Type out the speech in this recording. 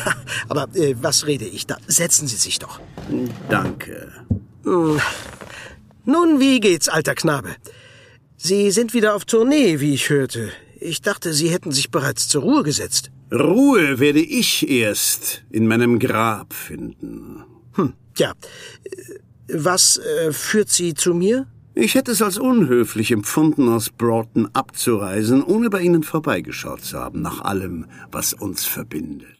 Aber was rede ich da? Setzen Sie sich doch. Danke. Nun, wie geht's, alter Knabe? Sie sind wieder auf Tournee, wie ich hörte. Ich dachte, Sie hätten sich bereits zur Ruhe gesetzt. Ruhe werde ich erst in meinem Grab finden. Ja. Was führt Sie zu mir? Ich hätte es als unhöflich empfunden, aus Broughton abzureisen, ohne bei Ihnen vorbeigeschaut zu haben, nach allem, was uns verbindet.